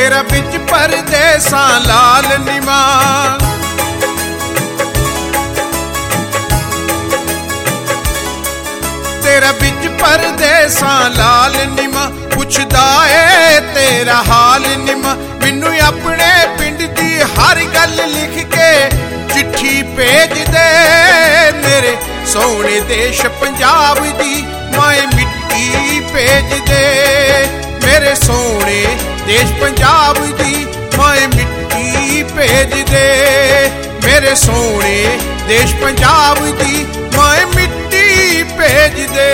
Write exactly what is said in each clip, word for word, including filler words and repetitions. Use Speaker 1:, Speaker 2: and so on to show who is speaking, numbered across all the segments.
Speaker 1: तेरा बिच परदेसा लाल निमा, तेरा बिच परदेसा लाल निमा, पुछदा ए तेरा हाल निमा। मैनू अपने पिंड दी हर गल लिख के चिट्ठी भेज दे, मेरे सोहने देश पंजाब दी माए मिट्टी भेज दे, मेरे सोहने देश पंजाब दी माए मिट्टी भेज दे, मेरे सोहने देश पंजाब दी माए मिट्टी भेज दे।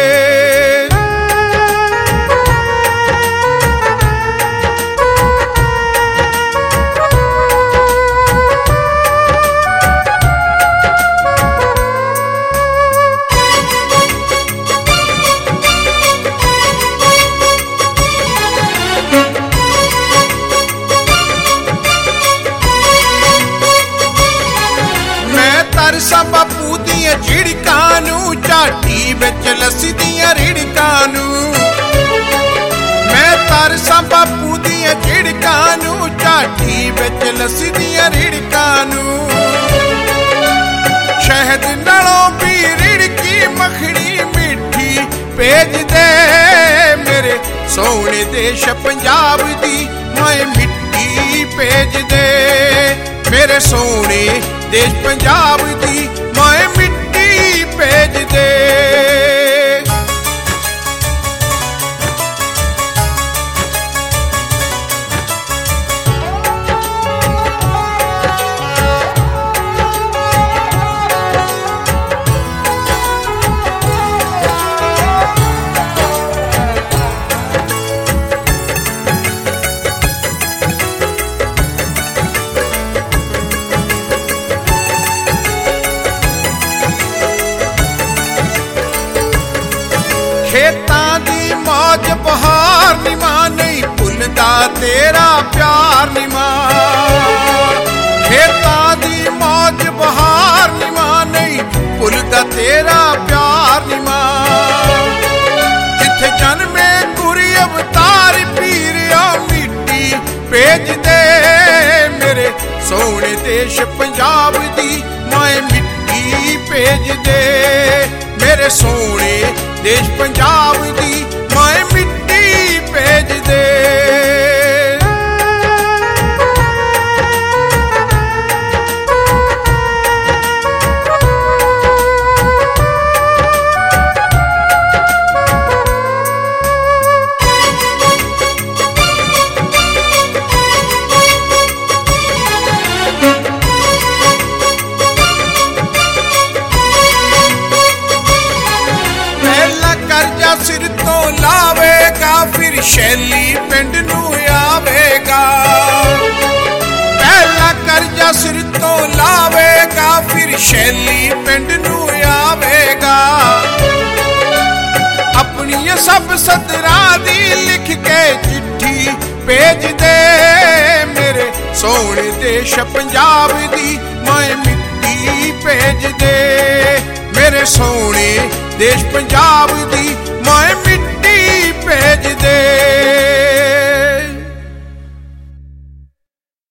Speaker 1: तरसा बापू दियां झिड़कां नू, झाटी विच लस्सी दियां रिड़कां नू, मैं तरसा बापू दियां झिड़कां नू, झाटी विच लस्सी दियां रिड़कां नू। शहद नालों भी रिड़की मखनी मिठी भेज दे, मेरे सोहने देश पंजाब दी माए मिट्टी भेज दे, मेरे सोहने देश पंजाब दी माए मिट्टी भेज दे। खेतां दी मौज बहार निमा, नहीं भुलदा तेरा प्यार निमा, खेतां दी मौज बहार निमा, नहीं भुलदा तेरा प्यार निमा। जिथे जन्मे गुरी अवतार पीरिया मिट्टी भेज दे, मेरे सोहने देश पंजाब दी माए मिट्टी भेज दे, मेरे सोहने देश पंजाब दी माए मिट्टी भेज दे। सिर तो लावेगा फिर शैली पिंड नू आवेगा, पहला करजा सिर तो लावेगा फिर शैली पिंड नू आवेगा। अपनी सब सदरा दी लिख के चिट्ठी भेज दे, मेरे सोहने देश पंजाब दी माए मिट्टी भेज दे, मेरे सोहने देश पंजाब दी माए